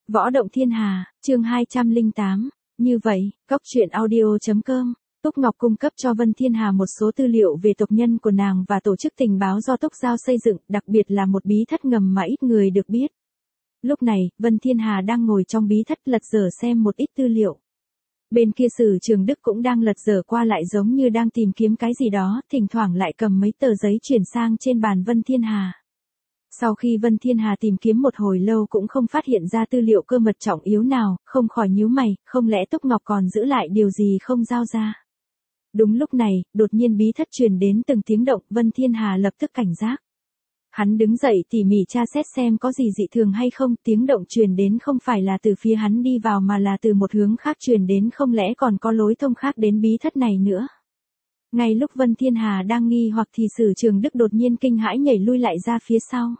Võ Động Thiên Hà, chương 208. Như vậy, Góc Truyện Audio.com, Túc Ngọc cung cấp cho Vân Thiên Hà một số tư liệu về tộc nhân của nàng và tổ chức tình báo do Túc Giao xây dựng, đặc biệt là một bí thất ngầm mà ít người được biết. Lúc này, Vân Thiên Hà đang ngồi trong bí thất lật dở xem một ít tư liệu. Bên kia Sử Trường Đức cũng đang lật dở qua lại giống như đang tìm kiếm cái gì đó, thỉnh thoảng lại cầm mấy tờ giấy chuyển sang trên bàn Vân Thiên Hà. Sau khi Vân Thiên Hà tìm kiếm một hồi lâu cũng không phát hiện ra tư liệu cơ mật trọng yếu nào, không khỏi nhíu mày, không lẽ Túc Ngọc còn giữ lại điều gì không giao ra. Đúng lúc này, đột nhiên bí thất truyền đến từng tiếng động, Vân Thiên Hà lập tức cảnh giác. Hắn đứng dậy tỉ mỉ tra xét xem có gì dị thường hay không, tiếng động truyền đến không phải là từ phía hắn đi vào mà là từ một hướng khác truyền đến, không lẽ còn có lối thông khác đến bí thất này nữa. Ngay lúc Vân Thiên Hà đang nghi hoặc thì Sử Trường Đức đột nhiên kinh hãi nhảy lui lại ra phía sau.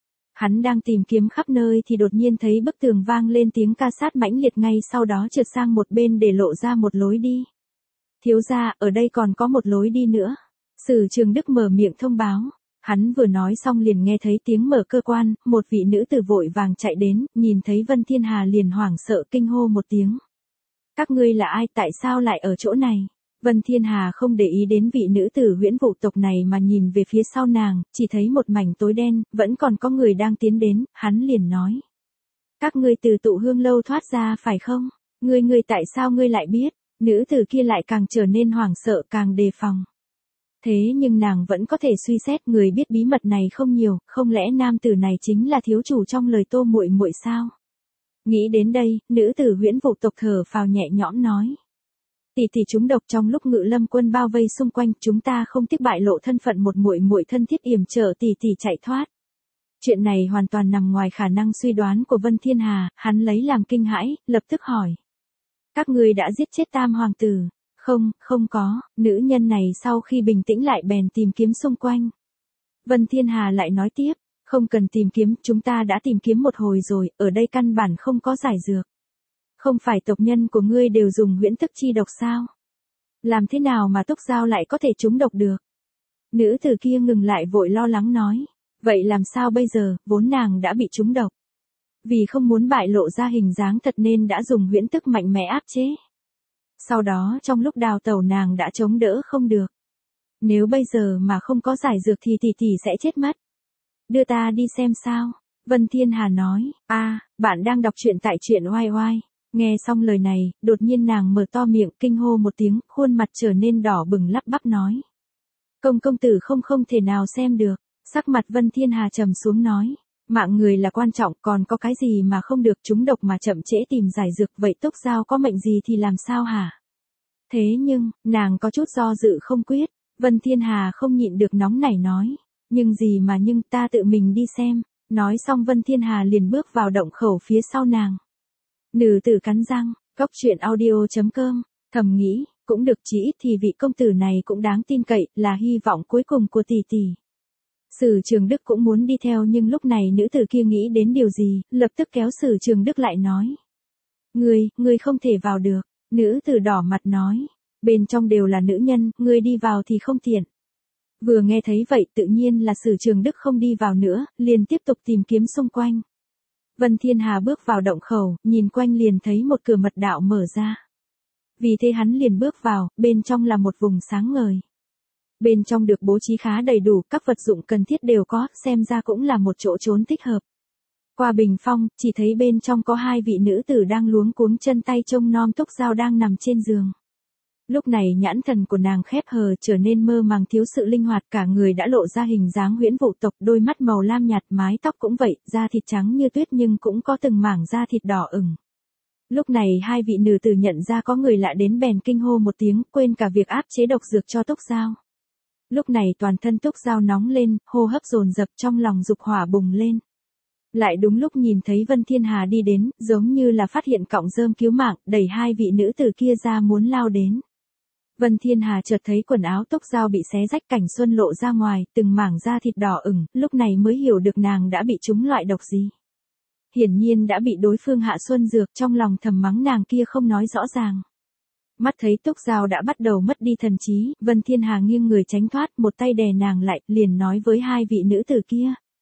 Hắn đang tìm kiếm khắp nơi thì đột nhiên thấy bức tường vang lên tiếng ca sát mãnh liệt, ngay sau đó trượt sang một bên để lộ ra một lối đi. Thiếu gia, ở đây còn có một lối đi nữa. Sử Trường Đức mở miệng thông báo. Hắn vừa nói xong liền nghe thấy tiếng mở cơ quan, một vị nữ tử vội vàng chạy đến, nhìn thấy Vân Thiên Hà liền hoảng sợ kinh hô một tiếng. Các ngươi là ai, tại sao lại ở chỗ này? Vân Thiên Hà không để ý đến vị nữ tử Huyễn Vụ tộc này mà nhìn về phía sau nàng, chỉ thấy một mảnh tối đen, vẫn còn có người đang tiến đến, hắn liền nói. Các ngươi từ Tụ Hương lâu thoát ra phải không? Ngươi tại sao ngươi lại biết? Nữ tử kia lại càng trở nên hoảng sợ, càng đề phòng. Thế nhưng nàng vẫn có thể suy xét, người biết bí mật này không nhiều, không lẽ nam tử này chính là thiếu chủ trong lời Tô muội muội sao? Nghĩ đến đây, nữ tử Huyễn Vụ tộc thở phào nhẹ nhõm nói. Tỷ chúng độc trong lúc Ngự Lâm quân bao vây xung quanh, chúng ta không tiếc bại lộ thân phận một muội muội thân thiết yểm trợ tỷ chạy thoát. Chuyện này hoàn toàn nằm ngoài khả năng suy đoán của Vân Thiên Hà, hắn lấy làm kinh hãi, lập tức hỏi. Các ngươi đã giết chết Tam hoàng tử? Không có, nữ nhân này sau khi bình tĩnh lại bèn tìm kiếm xung quanh. Vân Thiên Hà lại nói tiếp, không cần tìm kiếm, chúng ta đã tìm kiếm một hồi rồi, ở đây căn bản không có giải dược. Không phải tộc nhân của ngươi đều dùng huyễn thức chi độc sao? Làm thế nào mà Túc Giao lại có thể trúng độc được? Nữ tử kia ngừng lại vội lo lắng nói. Vậy làm sao bây giờ, vốn nàng đã bị trúng độc. Vì không muốn bại lộ ra hình dáng thật nên đã dùng huyễn thức mạnh mẽ áp chế. Sau đó trong lúc đào tẩu nàng đã chống đỡ không được. Nếu bây giờ mà không có giải dược thì tỷ sẽ chết mất. Đưa ta đi xem sao? Vân Thiên Hà nói. Bạn đang đọc truyện tại truyện oai oai. Nghe xong lời này, đột nhiên nàng mở to miệng kinh hô một tiếng, khuôn mặt trở nên đỏ bừng lắp bắp nói. Công tử không thể nào xem được. Sắc mặt Vân Thiên Hà trầm xuống nói. Mạng người là quan trọng, còn có cái gì mà không được, trúng độc mà chậm trễ tìm giải dược, vậy Túc Giao có mệnh gì thì làm sao hả? Thế nhưng, nàng có chút do dự không quyết. Vân Thiên Hà không nhịn được nóng nảy nói. Nhưng gì mà nhưng, ta tự mình đi xem. Nói xong Vân Thiên Hà liền bước vào động khẩu phía sau nàng. Nữ tử cắn răng, Góc Truyện Audio.com, thầm nghĩ, cũng được, chỉ ít thì vị công tử này cũng đáng tin cậy, là hy vọng cuối cùng của tỷ. Sử Trường Đức cũng muốn đi theo nhưng lúc này nữ tử kia nghĩ đến điều gì, lập tức kéo Sử Trường Đức lại nói. Ngươi không thể vào được, nữ tử đỏ mặt nói, bên trong đều là nữ nhân, ngươi đi vào thì không tiện. Vừa nghe thấy vậy tự nhiên là Sử Trường Đức không đi vào nữa, liền tiếp tục tìm kiếm xung quanh. Vân Thiên Hà bước vào động khẩu, nhìn quanh liền thấy một cửa mật đạo mở ra. Vì thế hắn liền bước vào, bên trong là một vùng sáng ngời. Bên trong được bố trí khá đầy đủ, các vật dụng cần thiết đều có, xem ra cũng là một chỗ trốn thích hợp. Qua bình phong, chỉ thấy bên trong có hai vị nữ tử đang luống cuống chân tay trông nom Túc Giao đang nằm trên giường. Lúc này nhãn thần của nàng khép hờ trở nên mơ màng thiếu sự linh hoạt, cả người đã lộ ra hình dáng Huyễn Vụ tộc, đôi mắt màu lam nhạt, mái tóc cũng vậy, da thịt trắng như tuyết nhưng cũng có từng mảng da thịt đỏ ửng. Lúc này hai vị nữ tử nhận ra có người lạ đến bèn kinh hô một tiếng, quên cả việc áp chế độc dược cho Túc Giao. Lúc này toàn thân Túc Giao nóng lên, hô hấp dồn dập, trong lòng dục hỏa bùng lên. Lại đúng lúc nhìn thấy Vân Thiên Hà đi đến, giống như là phát hiện cọng rơm cứu mạng, đẩy hai vị nữ tử kia ra muốn lao đến. Vân Thiên Hà chợt thấy quần áo Túc Giao bị xé rách, cảnh xuân lộ ra ngoài, từng mảng da thịt đỏ ửng, lúc này mới hiểu được nàng đã bị trúng loại độc gì. Hiển nhiên đã bị đối phương hạ xuân dược, trong lòng thầm mắng nàng kia không nói rõ ràng. Mắt thấy Túc Giao đã bắt đầu mất đi thần trí, Vân Thiên Hà nghiêng người tránh thoát, một tay đè nàng lại, liền nói với hai vị nữ tử kia.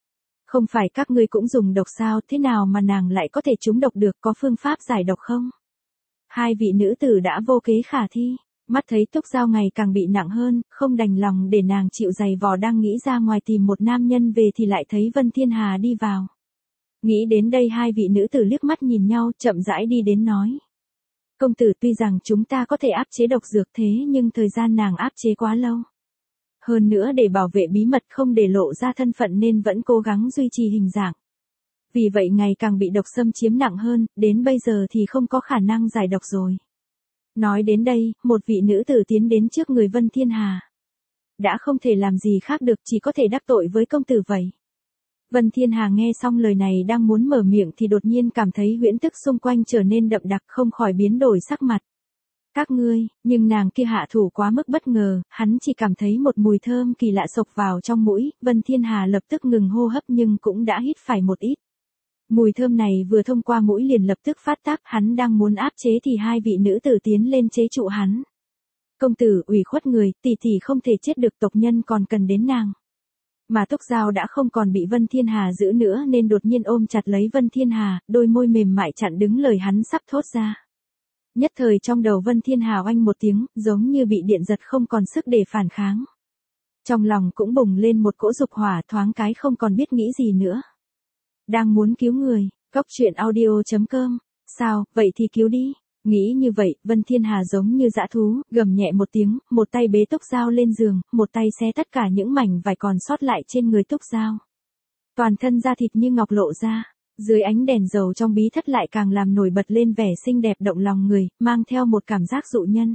Không phải các ngươi cũng dùng độc sao, thế nào mà nàng lại có thể trúng độc được, có phương pháp giải độc không? Hai vị nữ tử đã vô kế khả thi, mắt thấy Túc Giao ngày càng bị nặng hơn, không đành lòng để nàng chịu giày vò đang nghĩ ra ngoài tìm một nam nhân về thì lại thấy Vân Thiên Hà đi vào. Nghĩ đến đây hai vị nữ tử liếc mắt nhìn nhau chậm rãi đi đến nói. Công tử tuy rằng chúng ta có thể áp chế độc dược thế nhưng thời gian nàng áp chế quá lâu. Hơn nữa để bảo vệ bí mật không để lộ ra thân phận nên vẫn cố gắng duy trì hình dạng. Vì vậy ngày càng bị độc xâm chiếm nặng hơn, đến bây giờ thì không có khả năng giải độc rồi. Nói đến đây, một vị nữ tử tiến đến trước người Vân Thiên Hà. Đã không thể làm gì khác được, chỉ có thể đắc tội với công tử vậy. Vân Thiên Hà nghe xong lời này đang muốn mở miệng thì đột nhiên cảm thấy huyễn thức xung quanh trở nên đậm đặc không khỏi biến đổi sắc mặt. Các ngươi, nhưng nàng kia hạ thủ quá mức bất ngờ, hắn chỉ cảm thấy một mùi thơm kỳ lạ xộc vào trong mũi, Vân Thiên Hà lập tức ngừng hô hấp nhưng cũng đã hít phải một ít. Mùi thơm này vừa thông qua mũi liền lập tức phát tác, hắn đang muốn áp chế thì hai vị nữ tử tiến lên chế trụ hắn. Công tử, ủy khuất người, tỷ tỷ không thể chết được, tộc nhân còn cần đến nàng. Mà Túc Giao đã không còn bị Vân Thiên Hà giữ nữa nên đột nhiên ôm chặt lấy Vân Thiên Hà, đôi môi mềm mại chặn đứng lời hắn sắp thốt ra. Nhất thời trong đầu Vân Thiên Hà oanh một tiếng, giống như bị điện giật không còn sức để phản kháng. Trong lòng cũng bùng lên một cỗ dục hỏa, thoáng cái không còn biết nghĩ gì nữa. Đang muốn cứu người, goctruyện audio.com, sao, vậy thì cứu đi. Nghĩ như vậy, Vân Thiên Hà giống như dã thú, gầm nhẹ một tiếng, một tay bế Túc Giao lên giường, một tay xé tất cả những mảnh vải còn sót lại trên người Túc Giao. Toàn thân da thịt như ngọc lộ ra, dưới ánh đèn dầu trong bí thất lại càng làm nổi bật lên vẻ xinh đẹp động lòng người, mang theo một cảm giác dụ nhân.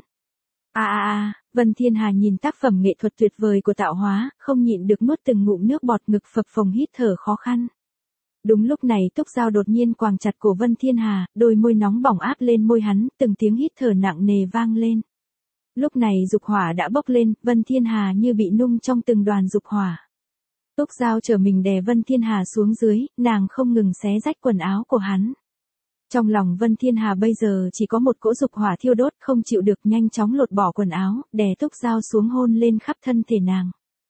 Vân Thiên Hà nhìn tác phẩm nghệ thuật tuyệt vời của Tạo Hóa, không nhịn được nuốt từng ngụm nước bọt, ngực phập phồng hít thở khó khăn. Đúng lúc này Túc Giao đột nhiên quàng chặt cổ Vân Thiên Hà, đôi môi nóng bỏng áp lên môi hắn, từng tiếng hít thở nặng nề vang lên. Lúc này dục hỏa đã bốc lên, Vân Thiên Hà như bị nung trong từng đoàn dục hỏa. Túc Giao trở mình đè Vân Thiên Hà xuống dưới, nàng không ngừng xé rách quần áo của hắn. Trong lòng Vân Thiên Hà bây giờ chỉ có một cỗ dục hỏa thiêu đốt, không chịu được nhanh chóng lột bỏ quần áo, đè Túc Giao xuống hôn lên khắp thân thể nàng.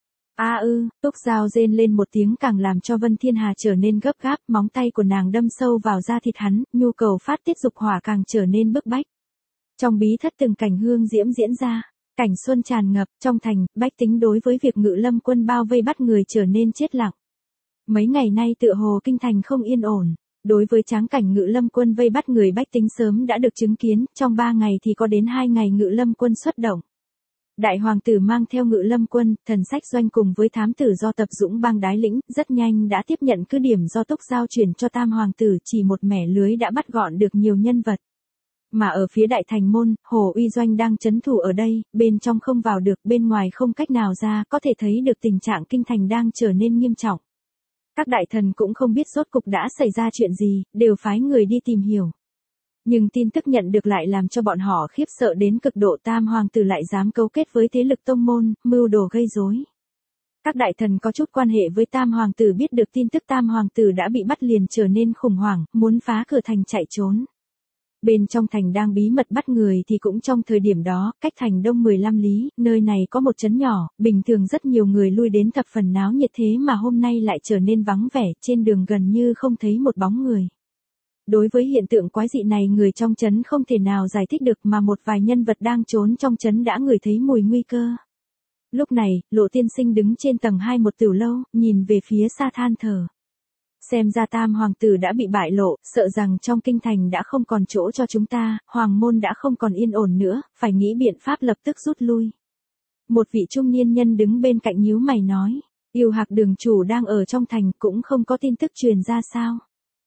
Túc Giao rên lên một tiếng càng làm cho Vân Thiên Hà trở nên gấp gáp, móng tay của nàng đâm sâu vào da thịt hắn, nhu cầu phát tiết dục hỏa càng trở nên bức bách. Trong bí thất từng cảnh hương diễm diễn ra, cảnh xuân tràn ngập, trong thành, bách tính đối với việc Ngự Lâm quân bao vây bắt người trở nên chết lặng. Mấy ngày nay tựa hồ kinh thành không yên ổn, đối với tráng cảnh Ngự Lâm quân vây bắt người bách tính sớm đã được chứng kiến, trong 3 ngày thì có đến 2 ngày Ngự Lâm quân xuất động. Đại hoàng tử mang theo Ngự Lâm quân, Thần Sách Doanh cùng với thám tử do Tập Dũng bang đái lĩnh, rất nhanh đã tiếp nhận cứ điểm do Túc Giao chuyển cho Tam hoàng tử, chỉ một mẻ lưới đã bắt gọn được nhiều nhân vật. Mà ở phía đại thành môn, Hồ Uy Doanh đang trấn thủ ở đây, bên trong không vào được, bên ngoài không cách nào ra, có thể thấy được tình trạng kinh thành đang trở nên nghiêm trọng. Các đại thần cũng không biết rốt cục đã xảy ra chuyện gì, đều phái người đi tìm hiểu. Nhưng tin tức nhận được lại làm cho bọn họ khiếp sợ đến cực độ, Tam hoàng tử lại dám cấu kết với thế lực tông môn, mưu đồ gây rối. Các đại thần có chút quan hệ với Tam hoàng tử biết được tin tức Tam hoàng tử đã bị bắt liền trở nên khủng hoảng, muốn phá cửa thành chạy trốn. Bên trong thành đang bí mật bắt người thì cũng trong thời điểm đó, cách thành đông 15 lý, nơi này có một trấn nhỏ, bình thường rất nhiều người lui đến thập phần náo nhiệt thế mà hôm nay lại trở nên vắng vẻ, trên đường gần như không thấy một bóng người. Đối với hiện tượng quái dị này người trong trấn không thể nào giải thích được mà một vài nhân vật đang trốn trong trấn đã ngửi thấy mùi nguy cơ. Lúc này, Lộ tiên sinh đứng trên tầng 2 một tiểu lâu, nhìn về phía xa than thở. Xem ra Tam hoàng tử đã bị bại lộ, sợ rằng trong kinh thành đã không còn chỗ cho chúng ta, hoàng môn đã không còn yên ổn nữa, phải nghĩ biện pháp lập tức rút lui. Một vị trung niên nhân đứng bên cạnh nhíu mày nói, Yêu Hạc đường chủ đang ở trong thành cũng không có tin tức truyền ra sao.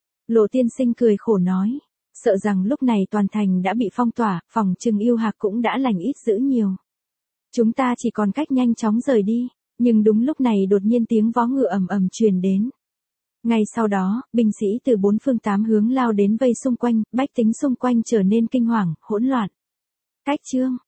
Lộ tiên sinh cười khổ nói, sợ rằng lúc này toàn thành đã bị phong tỏa, phòng trừng Yêu Hạc cũng đã lành ít dữ nhiều. Chúng ta chỉ còn cách nhanh chóng rời đi, nhưng đúng lúc này đột nhiên tiếng vó ngựa ầm ầm truyền đến. Ngay sau đó, binh sĩ từ 4 phương 8 hướng lao đến vây xung quanh, bách tính xung quanh trở nên kinh hoàng, hỗn loạn. Cách chương